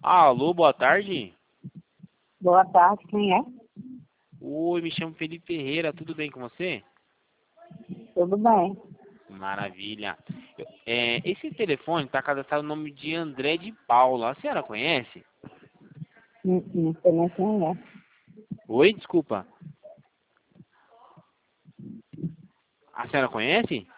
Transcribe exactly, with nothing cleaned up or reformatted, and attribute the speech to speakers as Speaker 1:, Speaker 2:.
Speaker 1: Alô, boa tarde.
Speaker 2: Boa tarde, quem é?
Speaker 1: Oi, me chamo Felipe Ferreira, tudo bem com você?
Speaker 2: Tudo bem.
Speaker 1: Maravilha. Eu- É, esse telefone está cadastrado no nome de André de Paula. A senhora conhece?
Speaker 2: Não, não sei nem quem é.
Speaker 1: Oi, desculpa. A senhora conhece?